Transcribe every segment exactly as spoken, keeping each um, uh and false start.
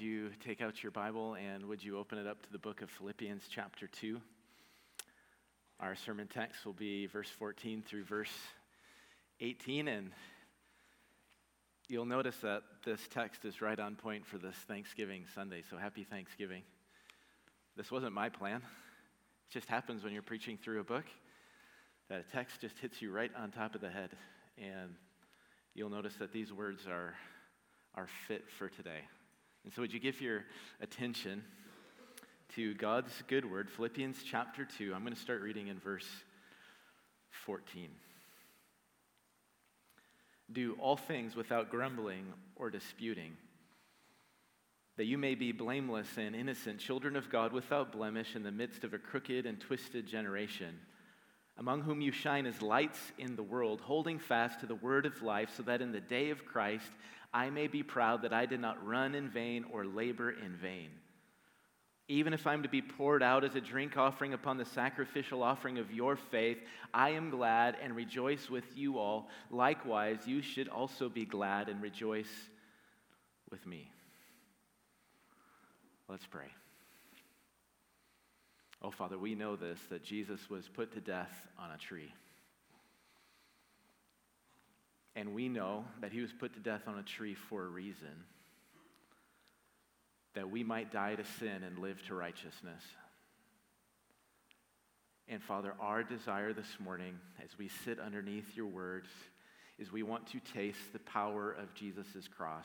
you take out your Bible and would you open it up to the book of Philippians chapter two? Our sermon text will be verse fourteen through verse eighteen, and you'll notice that this text is right on point for this Thanksgiving Sunday, so happy Thanksgiving. This wasn't my plan. It just happens when you're preaching through a book that a text just hits you right on top of the head, and you'll notice that these words are, are fit for today. And so would you give your attention to God's good word, Philippians chapter two. I'm going to start reading in verse fourteen. Do all things without grumbling or disputing, that you may be blameless and innocent, children of God without blemish in the midst of a crooked and twisted generation, among whom you shine as lights in the world, holding fast to the word of life, so that in the day of Christ I may be proud that I did not run in vain or labor in vain. Even if I'm to be poured out as a drink offering upon the sacrificial offering of your faith, I am glad and rejoice with you all. Likewise, you should also be glad and rejoice with me. Let's pray. Oh, Father, we know this, that Jesus was put to death on a tree. And we know that he was put to death on a tree for a reason, that we might die to sin and live to righteousness. And Father, our desire this morning as we sit underneath your words is we want to taste the power of Jesus' cross.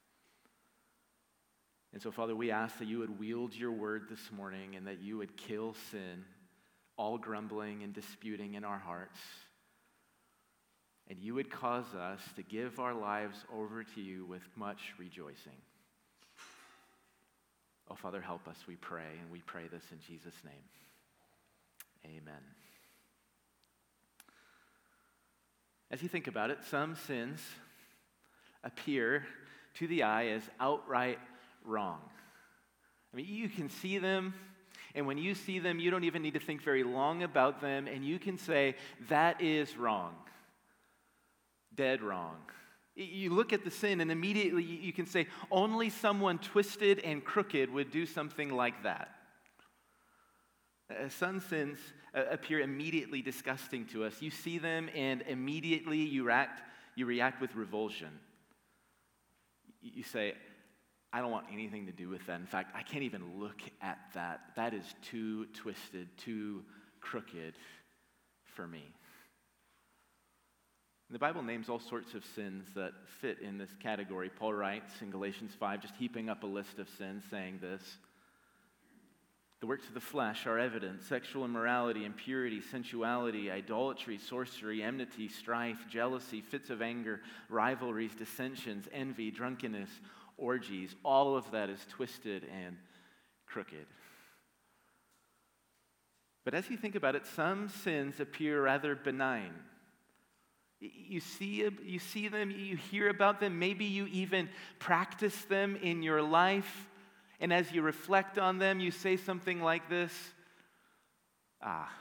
And so, Father, we ask that you would wield your word this morning and that you would kill sin, all grumbling and disputing in our hearts. And you would cause us to give our lives over to you with much rejoicing. Oh, Father, help us, we pray, and we pray this in Jesus' name. Amen. As you think about it, some sins appear to the eye as outright wrong. I mean, you can see them, and when you see them, you don't even need to think very long about them, and you can say, that is wrong. Dead wrong. You look at the sin, and immediately you can say, only someone twisted and crooked would do something like that. Some sins appear immediately disgusting to us. You see them, and immediately you react, you react with revulsion. You say, I don't want anything to do with that. In fact, I can't even look at that. That is too twisted, too crooked for me. The Bible names all sorts of sins that fit in this category. Paul writes in Galatians five, just heaping up a list of sins, saying this: the works of the flesh are evident: sexual immorality, impurity, sensuality, idolatry, sorcery, enmity, strife, jealousy, fits of anger, rivalries, dissensions, envy, drunkenness, orgies. All of that is twisted and crooked. But as you think about it, some sins appear rather benign. You see, you see them, you hear about them, maybe you even practice them in your life, and as you reflect on them, you say something like this: ah,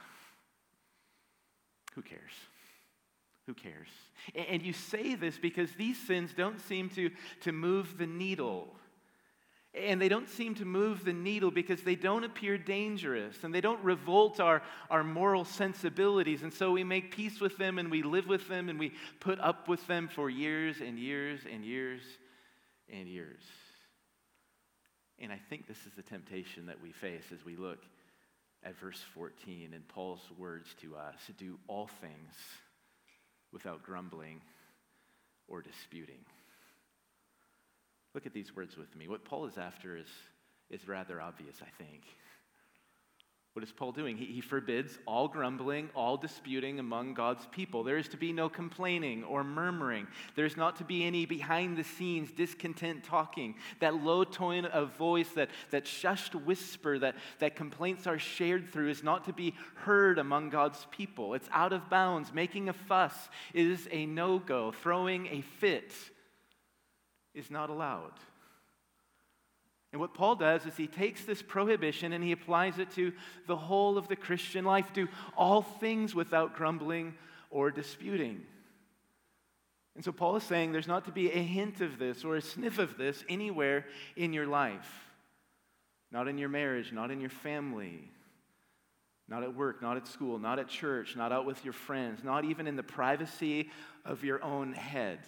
who cares? Who cares? And you say this because these sins don't seem to, to move the needle. And they don't seem to move the needle because they don't appear dangerous and they don't revolt our, our moral sensibilities. And so we make peace with them and we live with them and we put up with them for years and years and years and years. And I think this is the temptation that we face as we look at verse fourteen and Paul's words to us: do all things without grumbling or disputing. Look at these words with me. What Paul is after is, is rather obvious, I think. What is Paul doing? He, he forbids all grumbling, all disputing among God's people. There is to be no complaining or murmuring. There's not to be any behind-the-scenes discontent talking. That low tone of voice, that, that shushed whisper that, that complaints are shared through is not to be heard among God's people. It's out of bounds. Making a fuss is a no-go. Throwing a fit is not allowed. And what Paul does is he takes this prohibition and he applies it to the whole of the Christian life. Do all things without grumbling or disputing. And so Paul is saying there's not to be a hint of this or a sniff of this anywhere in your life. Not in your marriage, not in your family, not at work, not at school, not at church, not out with your friends, not even in the privacy of your own head.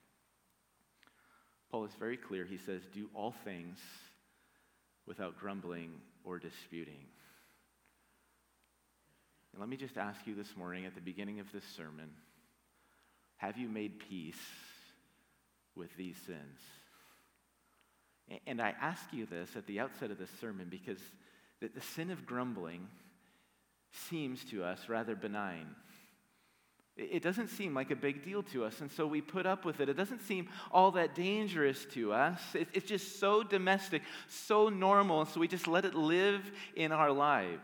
Paul is very clear. He says, do all things without grumbling or disputing. And let me just ask you this morning at the beginning of this sermon, have you made peace with these sins? And I ask you this at the outset of this sermon because the, the sin of grumbling seems to us rather benign. It, it doesn't seem like a big deal to us, and so we put up with it. It doesn't seem all that dangerous to us. It, it's just so domestic, so normal, so we just let it live in our lives.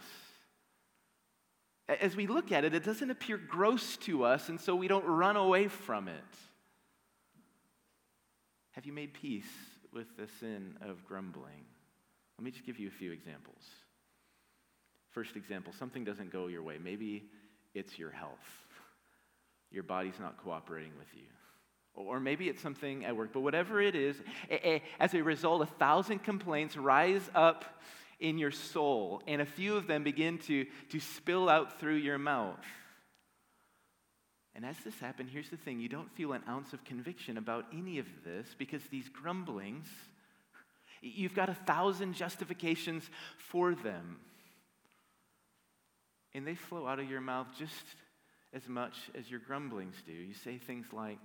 As we look at it, it doesn't appear gross to us, and so we don't run away from it. Have you made peace with the sin of grumbling? Let me just give you a few examples. First example, something doesn't go your way. Maybe it's your health. Your body's not cooperating with you. Or maybe it's something at work. But whatever it is, as a result, a thousand complaints rise up in your soul, and a few of them begin to, to spill out through your mouth. And as this happens, here's the thing. You don't feel an ounce of conviction about any of this because these grumblings, you've got a thousand justifications for them. And they flow out of your mouth just as much as your grumblings do. You say things like,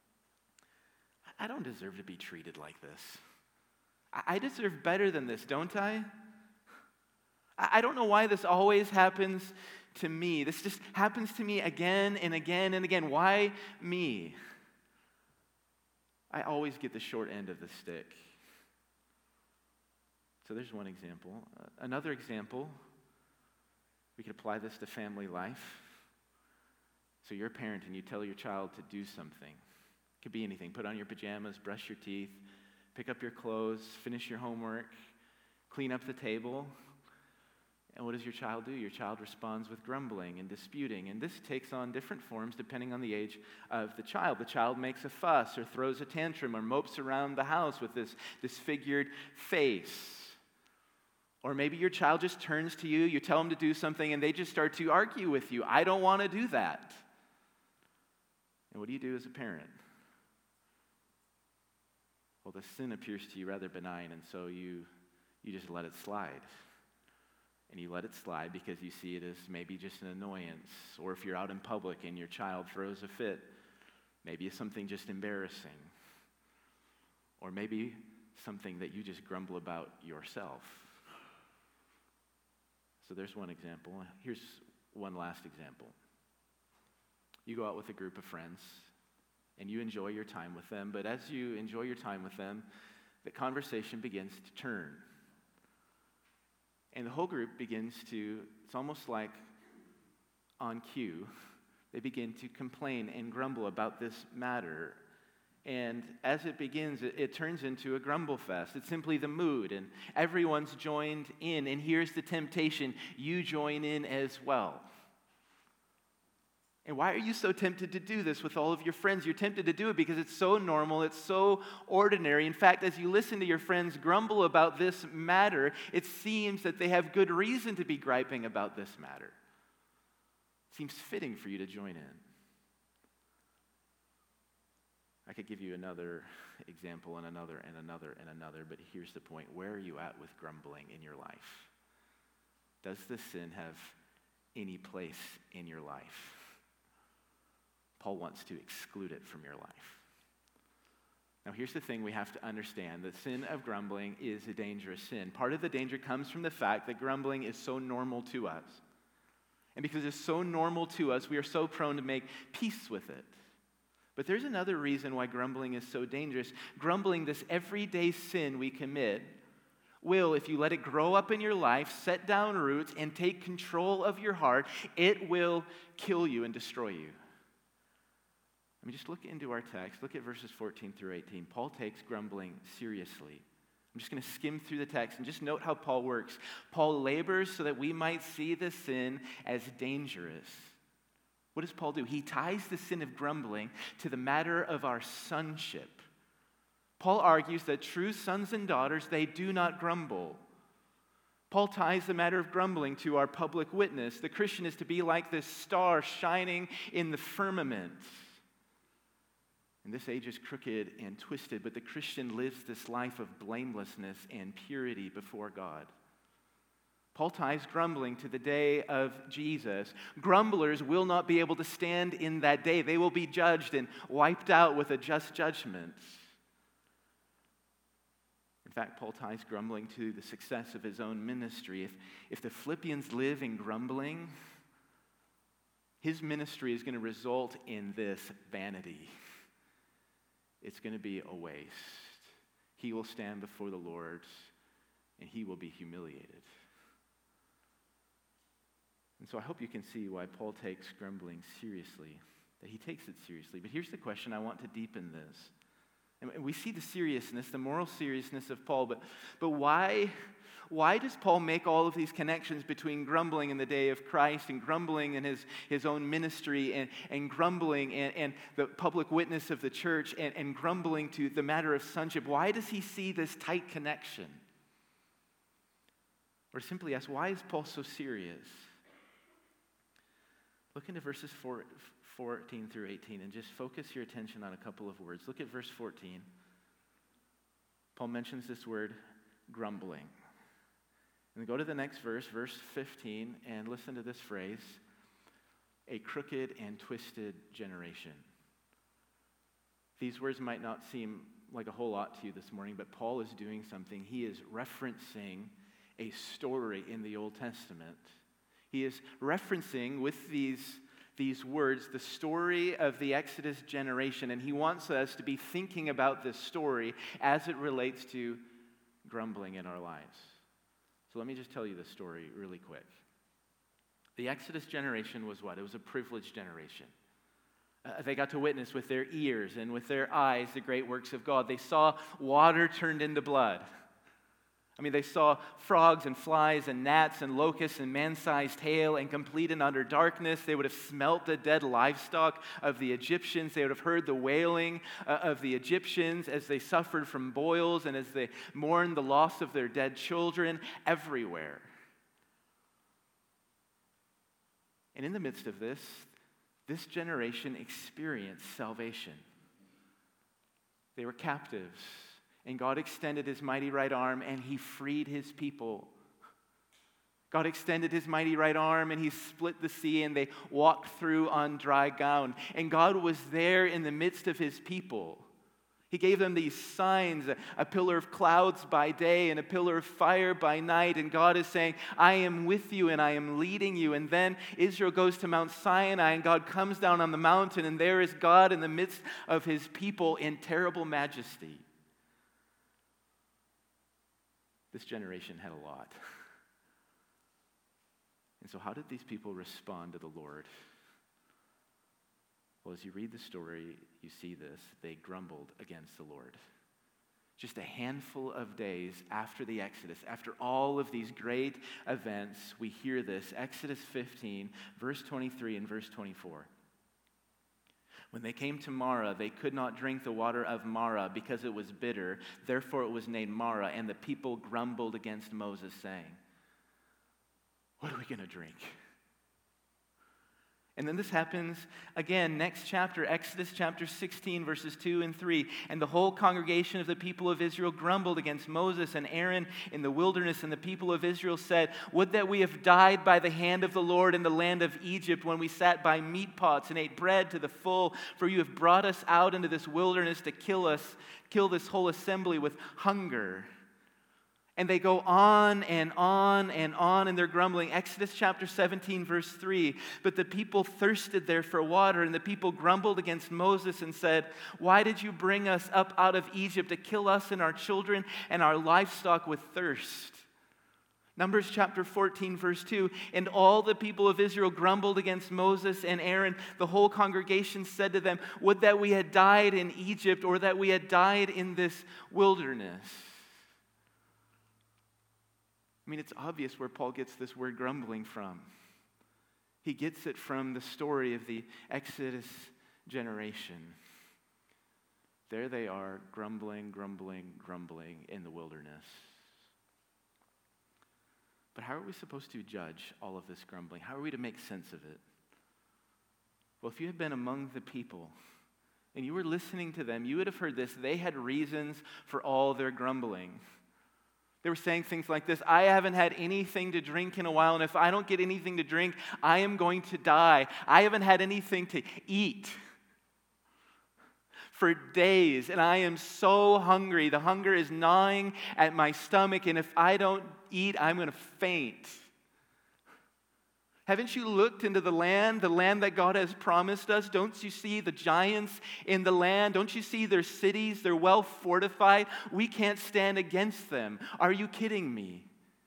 I don't deserve to be treated like this. I deserve better than this, don't I? I don't know why this always happens to me. This just happens to me again and again and again. Why me? I always get the short end of the stick. So there's one example. Uh, another example, we could apply this to family life. So you're a parent and you tell your child to do something. It could be anything. Put on your pajamas, brush your teeth, pick up your clothes, finish your homework, clean up the table. And what does your child do? Your child responds with grumbling and disputing. And this takes on different forms depending on the age of the child. The child makes a fuss or throws a tantrum or mopes around the house with this disfigured face. Or maybe your child just turns to you, you tell them to do something, and they just start to argue with you. I don't want to do that. And what do you do as a parent? Well, the sin appears to you rather benign, and so you, you just let it slide. And you let it slide because you see it as maybe just an annoyance. Or if you're out in public and your child throws a fit, maybe it's something just embarrassing. Or maybe something that you just grumble about yourself. So there's one example. Here's one last example. You go out with a group of friends and you enjoy your time with them, but as you enjoy your time with them, the conversation begins to turn. And the whole group begins to, it's almost like on cue, they begin to complain and grumble about this matter. And as it begins, it, it turns into a grumble fest. It's simply the mood, and everyone's joined in. And here's the temptation, you join in as well. And why are you so tempted to do this with all of your friends? You're tempted to do it because it's so normal, it's so ordinary. In fact, as you listen to your friends grumble about this matter, it seems that they have good reason to be griping about this matter. It seems fitting for you to join in. I could give you another example and another and another and another, but here's the point. Where are you at with grumbling in your life? Does this sin have any place in your life? Paul wants to exclude it from your life. Now, here's the thing we have to understand. The sin of grumbling is a dangerous sin. Part of the danger comes from the fact that grumbling is so normal to us. And because it's so normal to us, we are so prone to make peace with it. But there's another reason why grumbling is so dangerous. Grumbling, this everyday sin we commit, will, if you let it grow up in your life, set down roots, and take control of your heart, it will kill you and destroy you. I mean, just look into our text. Look at verses fourteen through eighteen. Paul takes grumbling seriously. I'm just going to skim through the text and just note how Paul works. Paul labors so that we might see the sin as dangerous. What does Paul do? He ties the sin of grumbling to the matter of our sonship. Paul argues that true sons and daughters, they do not grumble. Paul ties the matter of grumbling to our public witness. The Christian is to be like this star shining in the firmament. And this age is crooked and twisted, but the Christian lives this life of blamelessness and purity before God. Paul ties grumbling to the day of Jesus. Grumblers will not be able to stand in that day. They will be judged and wiped out with a just judgment. In fact, Paul ties grumbling to the success of his own ministry. If, if the Philippians live in grumbling, his ministry is going to result in this vanity. It's going to be a waste. He will stand before the Lord, and he will be humiliated. And so I hope you can see why Paul takes grumbling seriously, that he takes it seriously. But here's the question. I want to deepen this. And we see the seriousness, the moral seriousness of Paul, but, but why, why does Paul make all of these connections between grumbling in the day of Christ and grumbling in his, his own ministry and, and grumbling and, and the public witness of the church and, and grumbling to the matter of sonship? Why does he see this tight connection? Or simply ask, why is Paul so serious? Look into verses four, fourteen through eighteen and just focus your attention on a couple of words. Look at verse fourteen. Paul mentions this word, grumbling. And go to the next verse, verse fifteen, and listen to this phrase, a crooked and twisted generation. These words might not seem like a whole lot to you this morning, but Paul is doing something. He is referencing a story in the Old Testament. He is referencing with these, these words the story of the Exodus generation, and he wants us to be thinking about this story as it relates to grumbling in our lives. So let me just tell you this story really quick. The Exodus generation was what? It was a privileged generation. Uh, they got to witness with their ears and with their eyes the great works of God. They saw water turned into blood. I mean, they saw frogs and flies and gnats and locusts and man-sized hail and complete and utter darkness. They would have smelt the dead livestock of the Egyptians. They would have heard the wailing uh, of the Egyptians as they suffered from boils and as they mourned the loss of their dead children everywhere. And in the midst of this, this generation experienced salvation. They were captives. And God extended his mighty right arm and he freed his people. God extended his mighty right arm and he split the sea and they walked through on dry ground. And God was there in the midst of his people. He gave them these signs, a, a pillar of clouds by day and a pillar of fire by night. And God is saying, I am with you and I am leading you. And then Israel goes to Mount Sinai and God comes down on the mountain and there is God in the midst of his people in terrible majesty. This generation had a lot. And so how did these people respond to the Lord? Well, as you read the story, you see this. They grumbled against the Lord. Just a handful of days after the Exodus, after all of these great events, we hear this. Exodus fifteen, verse twenty-three and verse twenty-four. When they came to Marah, they could not drink the water of Marah because it was bitter. Therefore it was named Marah, and the people grumbled against Moses, saying, what are we going to drink? And then this happens again, next chapter, Exodus chapter sixteen, verses two and three. And the whole congregation of the people of Israel grumbled against Moses and Aaron in the wilderness. And the people of Israel said, would that we have died by the hand of the Lord in the land of Egypt when we sat by meat pots and ate bread to the full. For you have brought us out into this wilderness to kill us, kill this whole assembly with hunger. And they go on and on and on in their grumbling. Exodus chapter seventeen, verse three. But the people thirsted there for water, and the people grumbled against Moses and said, why did you bring us up out of Egypt to kill us and our children and our livestock with thirst? Numbers chapter fourteen, verse two. And all the people of Israel grumbled against Moses and Aaron. The whole congregation said to them, would that we had died in Egypt, or that we had died in this wilderness. I mean, it's obvious where Paul gets this word grumbling from. He He gets it from the story of the Exodus generation. There they are, grumbling, grumbling, grumbling in the wilderness. But how are we supposed to judge all of this grumbling? How are we to make sense of it? Well, if you had been among the people and you were listening to them, you would have heard this. They had reasons for all their grumbling. They were saying things like this: I haven't had anything to drink in a while, and if I don't get anything to drink, I am going to die. I haven't had anything to eat for days, and I am so hungry. The hunger is gnawing at my stomach, and if I don't eat, I'm going to faint. Haven't you looked into the land, the land that God has promised us? Don't you see the giants in the land? Don't you see their cities? They're well fortified. We can't stand against them. Are you kidding me?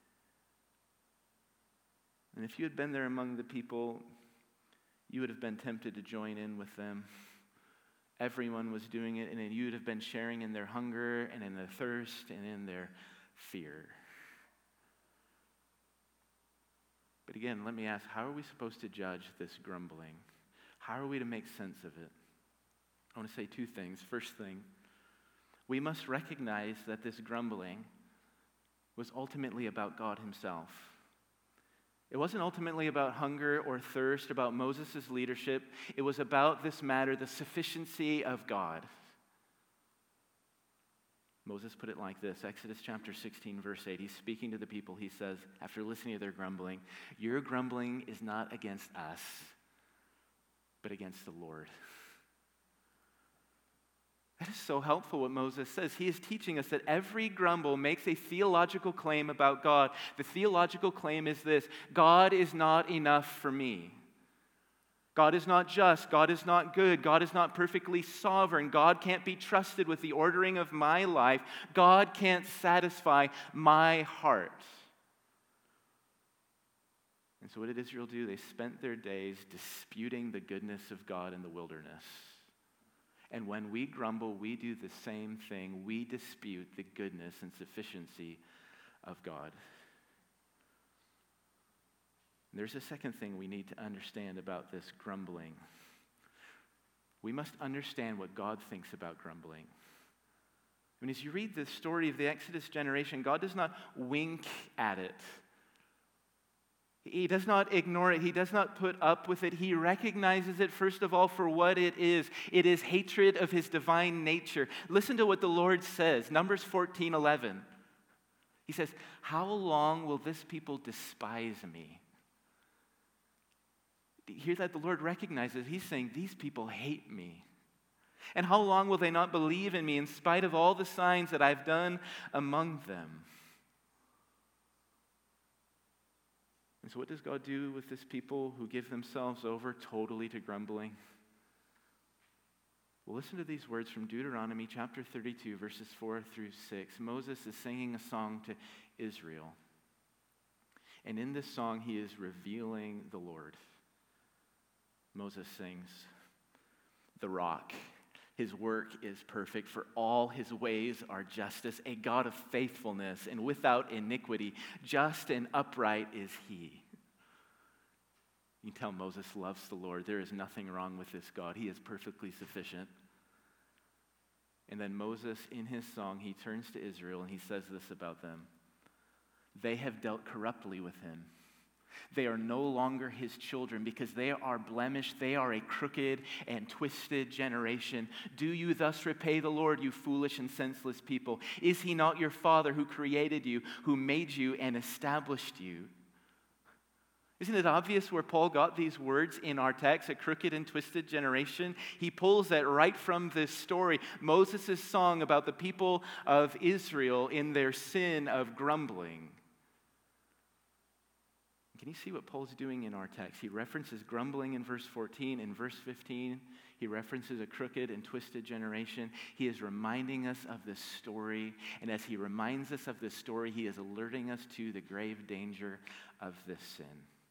And if you had been there among the people, you would have been tempted to join in with them. Everyone was doing it, and then you would have been sharing in their hunger and in their thirst and in their fear. But again, let me ask, how are we supposed to judge this grumbling? How are we to make sense of it? I want to say two things. First thing, we must recognize that this grumbling was ultimately about God himself. It wasn't ultimately about hunger or thirst, about Moses' leadership. It was about this matter, the sufficiency of God. Moses put it like this, Exodus chapter sixteen, verse eight. He's speaking to the people. He says, after listening to their grumbling, your grumbling is not against us, but against the Lord. That is so helpful what Moses says. He is teaching us that every grumble makes a theological claim about God. The theological claim is this: God is not enough for me. God is not just. God is not good. God is not perfectly sovereign. God can't be trusted with the ordering of my life. God can't satisfy my heart. And so what did Israel do? They spent their days disputing the goodness of God in the wilderness. And when we grumble, we do the same thing. We dispute the goodness and sufficiency of God. And there's a second thing we need to understand about this grumbling. We must understand what God thinks about grumbling. I mean, as you read the story of the Exodus generation, God does not wink at it. He does not ignore it. He does not put up with it. He recognizes it, first of all, for what it is. It is hatred of his divine nature. Listen to what the Lord says, Numbers fourteen eleven. He says, how long will this people despise me? Hear that the Lord recognizes. He's saying, these people hate me. And how long will they not believe in me in spite of all the signs that I've done among them? And so what does God do with this people who give themselves over totally to grumbling? Well, listen to these words from Deuteronomy chapter thirty-two, verses four through six. Moses is singing a song to Israel. And in this song, he is revealing the Lord. Moses sings, the rock, his work is perfect, for all his ways are justice, a God of faithfulness and without iniquity, just and upright is he. You can tell Moses loves the Lord. There is nothing wrong with this God. He is perfectly sufficient. And then Moses, in his song, he turns to Israel and he says this about them. They have dealt corruptly with him. They are no longer his children because they are blemished. They are a crooked and twisted generation. Do you thus repay the Lord, you foolish and senseless people? Is he not your father who created you, who made you and established you? Isn't it obvious where Paul got these words in our text, a crooked and twisted generation? He pulls that right from this story, Moses' song about the people of Israel in their sin of grumbling. Can you see what Paul's doing in our text? He references grumbling in verse fourteen. In verse fifteen, he references a crooked and twisted generation. He is reminding us of this story. And as he reminds us of this story, he is alerting us to the grave danger of this sin.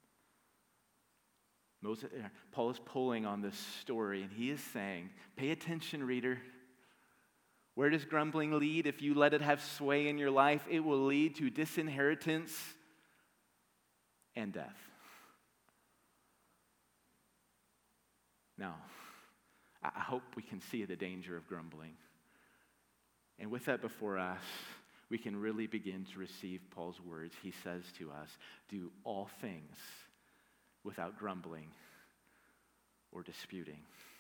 Moses, Paul is pulling on this story, and he is saying, pay attention, reader. Where does grumbling lead? If you let it have sway in your life, it will lead to disinheritance and death. Now, I hope we can see the danger of grumbling. And with that before us, we can really begin to receive Paul's words. He says to us, do all things without grumbling or disputing.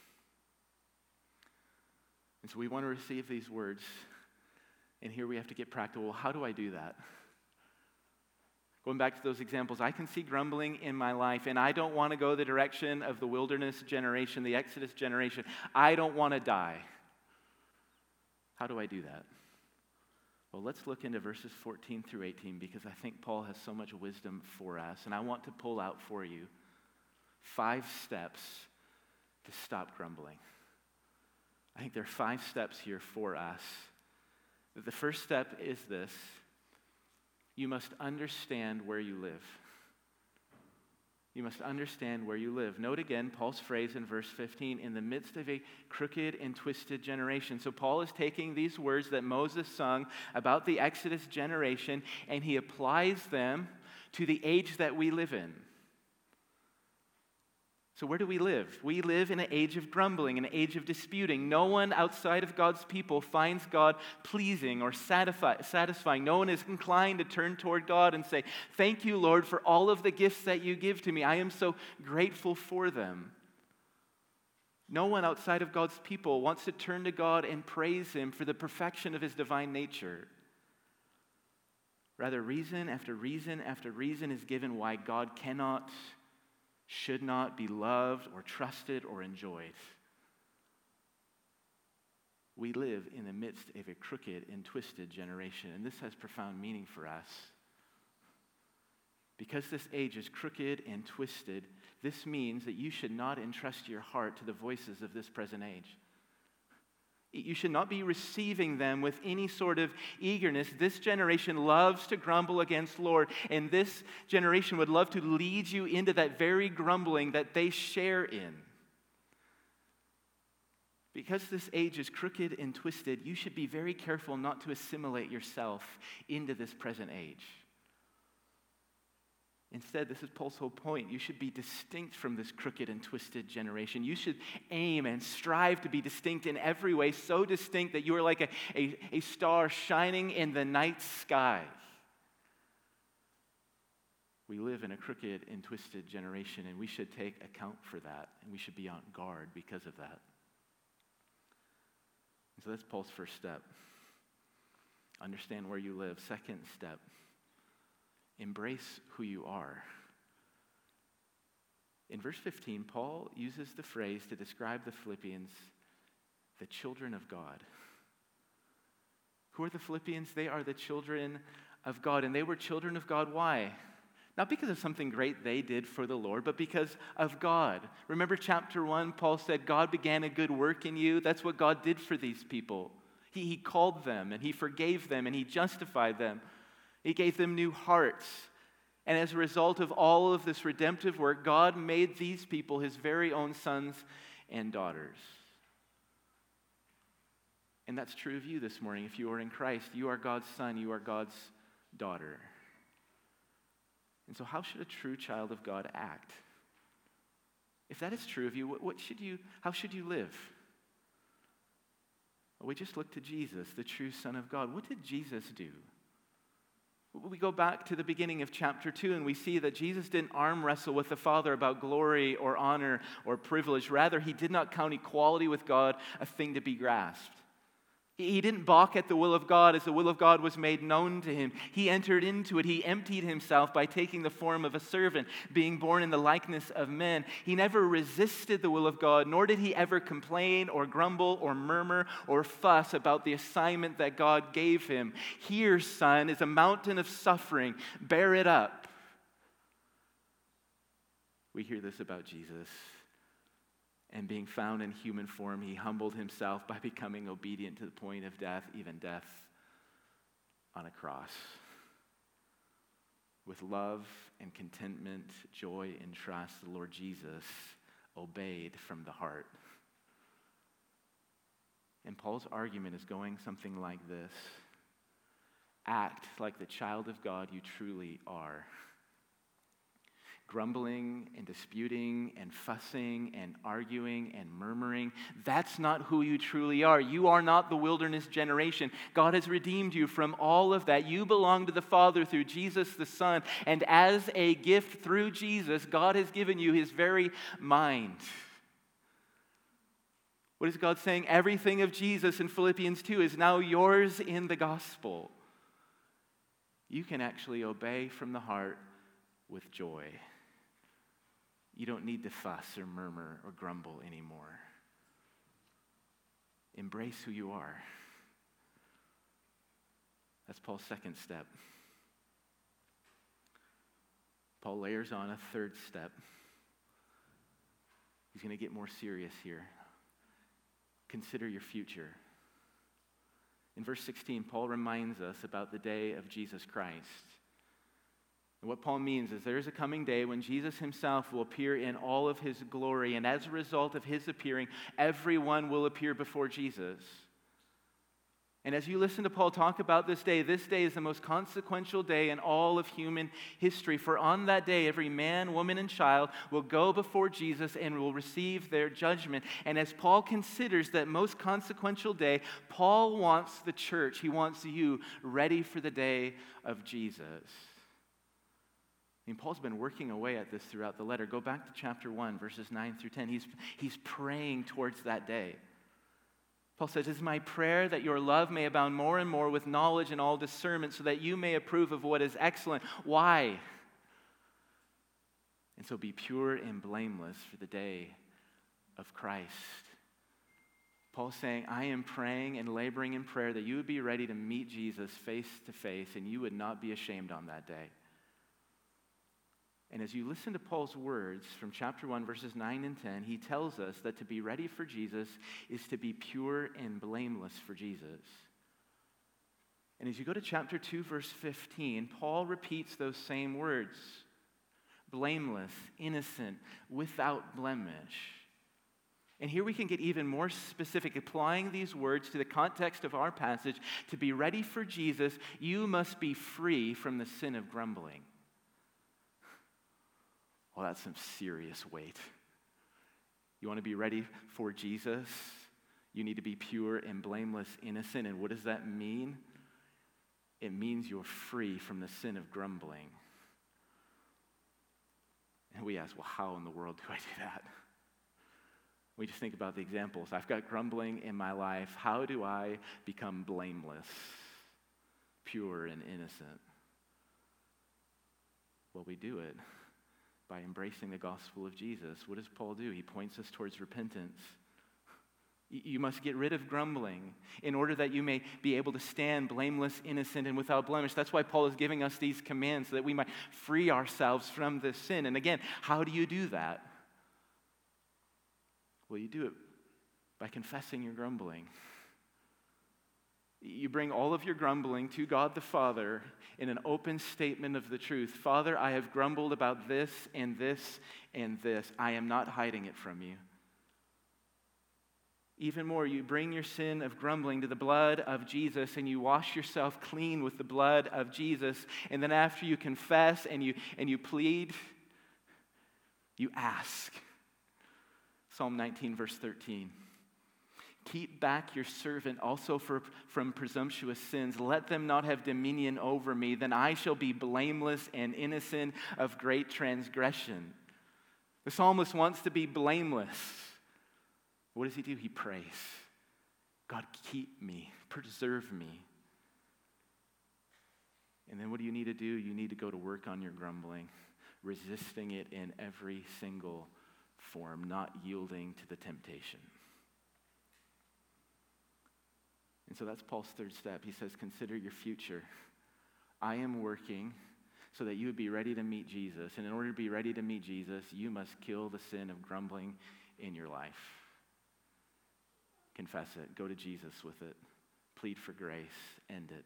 And so we want to receive these words, and here we have to get practical. Well, how do I do that? Going back to those examples, I can see grumbling in my life, and I don't want to go the direction of the wilderness generation, the Exodus generation. I don't want to die. How do I do that? Well, let's look into verses fourteen through eighteen, because I think Paul has so much wisdom for us, and I want to pull out for you five steps to stop grumbling. I think there are five steps here for us. The first step is this. You must understand where you live. You must understand where you live. Note again Paul's phrase in verse fifteen, in the midst of a crooked and twisted generation. So Paul is taking these words that Moses sung about the Exodus generation, and he applies them to the age that we live in. So where do we live? We live in an age of grumbling, an age of disputing. No one outside of God's people finds God pleasing or satisfying. No one is inclined to turn toward God and say, thank you, Lord, for all of the gifts that you give to me. I am so grateful for them. No one outside of God's people wants to turn to God and praise him for the perfection of his divine nature. Rather, reason after reason after reason is given why God cannot, should not be loved or trusted or enjoyed. We live in the midst of a crooked and twisted generation, and this has profound meaning for us. Because this age is crooked and twisted, this means that you should not entrust your heart to the voices of this present age. You should not be receiving them with any sort of eagerness. This generation loves to grumble against the Lord, and this generation would love to lead you into that very grumbling that they share in. Because this age is crooked and twisted, you should be very careful not to assimilate yourself into this present age. Instead, this is Paul's whole point. You should be distinct from this crooked and twisted generation. You should aim and strive to be distinct in every way, so distinct that you are like a, a, a star shining in the night sky. We live in a crooked and twisted generation, and we should take account for that, and we should be on guard because of that. And so that's Paul's first step. Understand where you live. Second step. Embrace who you are. In verse fifteen, Paul uses the phrase to describe the Philippians, the children of God. Who are the Philippians? They are the children of God. And they were children of God. Why? Not because of something great they did for the Lord, but because of God. Remember chapter one, Paul said, God began a good work in you. That's what God did for these people. He, he called them, and he forgave them, and he justified them. He gave them new hearts. And as a result of all of this redemptive work, God made these people his very own sons and daughters. And that's true of you this morning. If you are in Christ, you are God's son, you are God's daughter. And so how should a true child of God act? If that is true of you, what, what should you, how should you live? Well, we just look to Jesus, the true Son of God. What did Jesus do? We go back to the beginning of chapter two, and we see that Jesus didn't arm wrestle with the Father about glory or honor or privilege. Rather, he did not count equality with God a thing to be grasped. He didn't balk at the will of God as the will of God was made known to him. He entered into it. He emptied himself by taking the form of a servant, being born in the likeness of men. He never resisted the will of God, nor did he ever complain or grumble or murmur or fuss about the assignment that God gave him. Here, son, is a mountain of suffering. Bear it up. We hear this about Jesus. And being found in human form, he humbled himself by becoming obedient to the point of death, even death on a cross. With love and contentment, joy and trust, the Lord Jesus obeyed from the heart. And Paul's argument is going something like this. Act like the child of God you truly are. grumbling and disputing and fussing and arguing and murmuring. That's not who you truly are. You are not the wilderness generation. God has redeemed you from all of that. You belong to the Father through Jesus the Son, and as a gift through Jesus, God has given you his very mind. What is God saying? Everything of Jesus in Philippians two is now yours in the gospel. You can actually obey from the heart with joy. You don't need to fuss or murmur or grumble anymore. Embrace who you are. That's Paul's second step. Paul layers on a third step. He's going to get more serious here. Consider your future. In verse sixteen, Paul reminds us about the day of Jesus Christ. And what Paul means is there is a coming day when Jesus himself will appear in all of his glory, and as a result of his appearing, everyone will appear before Jesus. And as you listen to Paul talk about this day, this day is the most consequential day in all of human history. For on that day, every man, woman, and child will go before Jesus and will receive their judgment. And as Paul considers that most consequential day, Paul wants the church, he wants you ready for the day of Jesus. I mean, Paul's been working away at this throughout the letter. Go back to chapter one, verses nine through ten. He's, he's praying towards that day. Paul says, "It's my prayer that your love may abound more and more with knowledge and all discernment, so that you may approve of what is excellent." Why? "And so be pure and blameless for the day of Christ." Paul's saying, I am praying and laboring in prayer that you would be ready to meet Jesus face to face, and you would not be ashamed on that day. And as you listen to Paul's words from chapter one, verses nine and ten, he tells us that to be ready for Jesus is to be pure and blameless for Jesus. And as you go to chapter two, verse fifteen, Paul repeats those same words. Blameless, innocent, without blemish. And here we can get even more specific, applying these words to the context of our passage. To be ready for Jesus, you must be free from the sin of grumbling. Well, that's some serious weight. You want to be ready for Jesus? You need to be pure and blameless, innocent. And what does that mean? It means you're free from the sin of grumbling. And we ask, well, how in the world do I do that? We just think about the examples. I've got grumbling in my life. How do I become blameless, pure, and innocent? Well, we do it by embracing the gospel of Jesus. What does Paul do? He points us towards repentance. You must get rid of grumbling in order that you may be able to stand blameless, innocent, and without blemish. That's why Paul is giving us these commands so that we might free ourselves from this sin. And again, how do you do that? Well, you do it by confessing your grumbling. You bring all of your grumbling to God the Father in an open statement of the truth. Father, I have grumbled about this and this and this. I am not hiding it from you. Even more, you bring your sin of grumbling to the blood of Jesus, and you wash yourself clean with the blood of Jesus. And then after you confess and you, and you plead, you ask. Psalm nineteen, verse thirteen. Keep back your servant also for, from presumptuous sins. Let them not have dominion over me. Then I shall be blameless and innocent of great transgression. The psalmist wants to be blameless. What does he do? He prays. God, keep me, preserve me. And then what do you need to do? You need to go to work on your grumbling, resisting it in every single form, not yielding to the temptation. And so that's Paul's third step. He says, consider your future. I am working so that you would be ready to meet Jesus. And in order to be ready to meet Jesus, you must kill the sin of grumbling in your life. Confess it. Go to Jesus with it. Plead for grace. End it.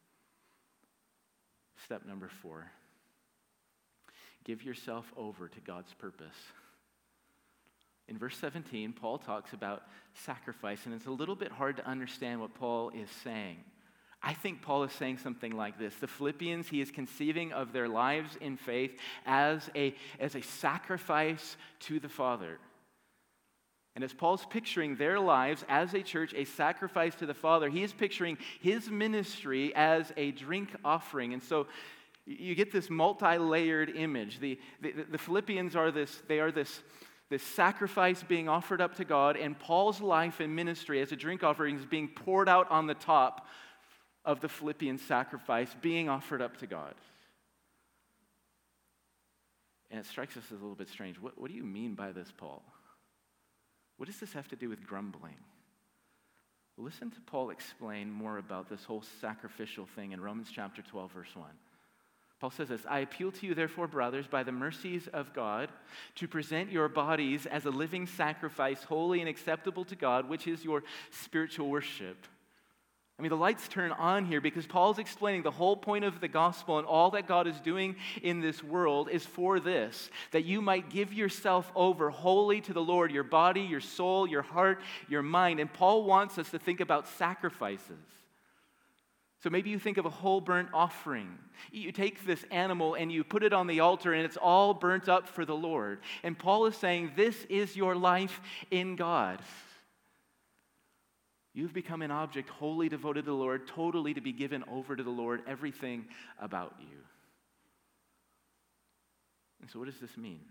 Step number four. Give yourself over to God's purpose. In verse seventeen, Paul talks about sacrifice, and it's a little bit hard to understand what Paul is saying. I think Paul is saying something like this. The Philippians, he is conceiving of their lives in faith as a, as a sacrifice to the Father. And as Paul's picturing their lives as a church, a sacrifice to the Father, he is picturing his ministry as a drink offering. And so you get this multi-layered image. The, the, the Philippians are this, they are this, this sacrifice being offered up to God, and Paul's life and ministry as a drink offering is being poured out on the top of the Philippian sacrifice being offered up to God. And it strikes us as a little bit strange. What, what do you mean by this, Paul? What does this have to do with grumbling? Well, listen to Paul explain more about this whole sacrificial thing in Romans chapter twelve, verse one. Paul says this, I appeal to you, therefore, brothers, by the mercies of God, to present your bodies as a living sacrifice, holy and acceptable to God, which is your spiritual worship. I mean, the lights turn on here because Paul's explaining the whole point of the gospel and all that God is doing in this world is for this, that you might give yourself over wholly to the Lord, your body, your soul, your heart, your mind. And Paul wants us to think about sacrifices. So maybe you think of a whole burnt offering. You take this animal and you put it on the altar and it's all burnt up for the Lord. And Paul is saying, this is your life in God. You've become an object wholly devoted to the Lord, totally to be given over to the Lord, everything about you. And so what does this mean?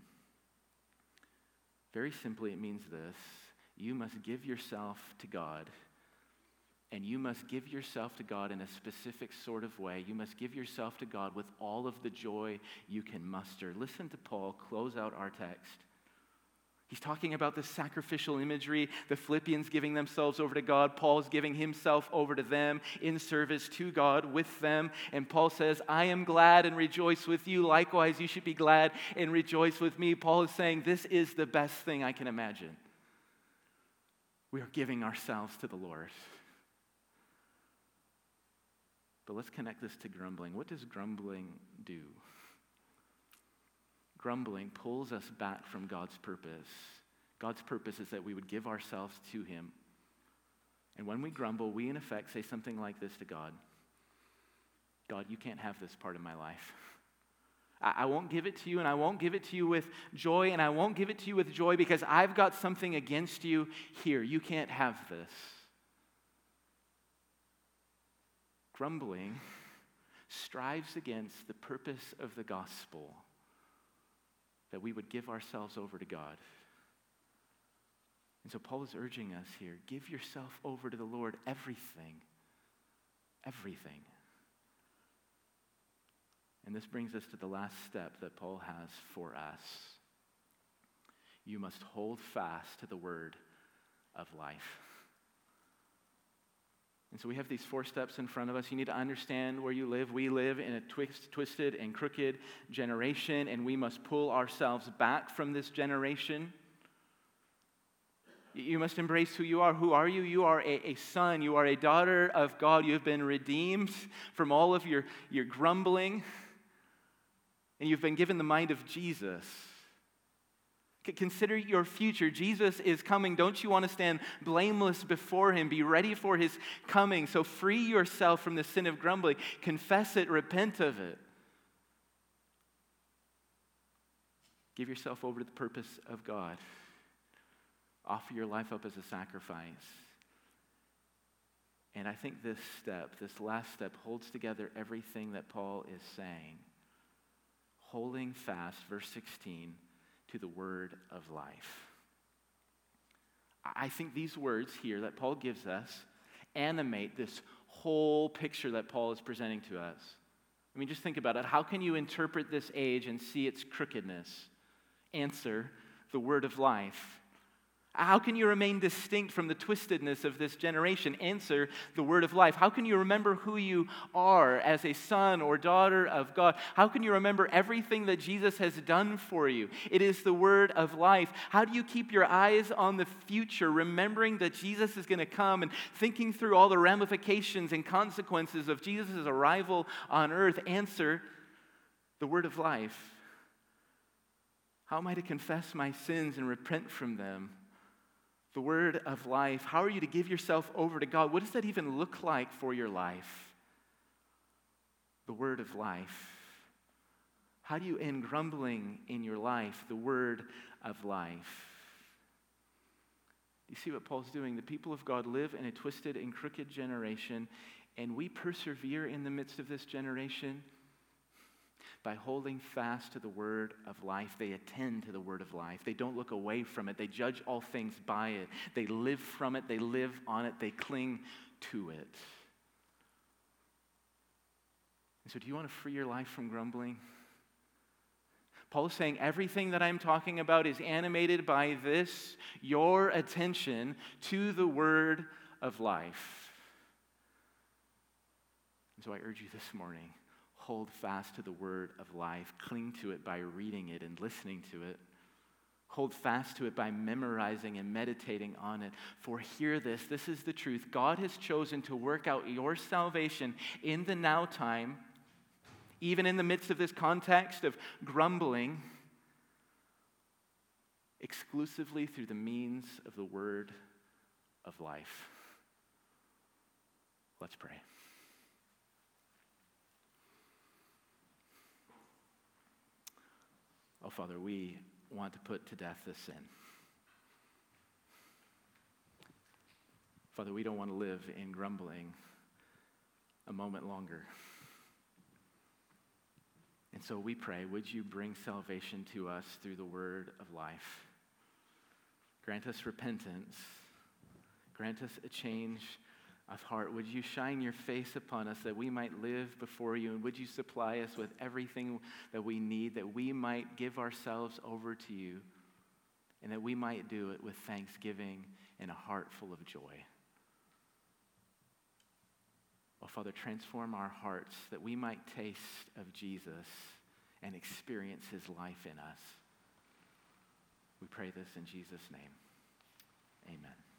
Very simply, it means this. You must give yourself to God, and you must give yourself to God in a specific sort of way. You must give yourself to God with all of the joy you can muster. Listen to Paul close out our text. He's talking about this sacrificial imagery, the Philippians giving themselves over to God. Paul's giving himself over to them in service to God with them. And Paul says, I am glad and rejoice with you. Likewise, you should be glad and rejoice with me. Paul is saying, this is the best thing I can imagine. We are giving ourselves to the Lord. But let's connect this to grumbling. What does grumbling do? Grumbling pulls us back from God's purpose. God's purpose is that we would give ourselves to him. And when we grumble, we in effect say something like this to God. God, you can't have this part of my life. I, I won't give it to you, and I won't give it to you with joy, and I won't give it to you with joy because I've got something against you here. You can't have this. Grumbling strives against the purpose of the gospel, that we would give ourselves over to God. And so Paul is urging us here, give yourself over to the Lord, everything. Everything. And this brings us to the last step that Paul has for us. You must hold fast to the word of life. And so we have these four steps in front of us. You need to understand where you live. We live in a twist, twisted and crooked generation, and we must pull ourselves back from this generation. You must embrace who you are. Who are you? You are a, a son. You are a daughter of God. You have been redeemed from all of your, your grumbling, and you've been given the mind of Jesus. Consider your future. Jesus is coming. Don't you want to stand blameless before him? Be ready for his coming. So free yourself from the sin of grumbling. Confess it. Repent of it. Give yourself over to the purpose of God. Offer your life up as a sacrifice. And I think this step, this last step, holds together everything that Paul is saying. Holding fast, verse sixteen, to the word of life. I think these words here that Paul gives us animate this whole picture that Paul is presenting to us. I mean, just think about it. How can you interpret this age and see its crookedness? Answer, the word of life. How can you remain distinct from the twistedness of this generation? Answer, the word of life. How can you remember who you are as a son or daughter of God? How can you remember everything that Jesus has done for you? It is the word of life. How do you keep your eyes on the future, remembering that Jesus is going to come and thinking through all the ramifications and consequences of Jesus' arrival on earth? Answer, the word of life. How am I to confess my sins and repent from them? The word of life. How are you to give yourself over to God? What does that even look like for your life? word of life? How do you end grumbling in your life, the word of life? You see what Paul's doing? The people of God live in a twisted and crooked generation, and we persevere in the midst of this generation by holding fast to the word of life. They attend to the word of life. They don't look away from it. They judge all things by it. They live from it. They live on it. They cling to it. And so do you want to free your life from grumbling? Paul is saying everything that I'm talking about is animated by this, your attention to the word of life. And so I urge you this morning, hold fast to the word of life. Cling to it by reading it and listening to it. Hold fast to it by memorizing and meditating on it. For hear this, this is the truth. God has chosen to work out your salvation in the now time, even in the midst of this context of grumbling, exclusively through the means of the word of life. Let's pray. Oh, Father, we want to put to death this sin. Father, we don't want to live in grumbling a moment longer. And so we pray, would you bring salvation to us through the word of life? Grant us repentance. Grant us a change of heart. Would you shine your face upon us that we might live before you? And would you supply us with everything that we need, that we might give ourselves over to you, and that we might do it with thanksgiving and a heart full of joy. Oh, Father, transform our hearts that we might taste of Jesus and experience his life in us. We pray this in Jesus' name. Amen.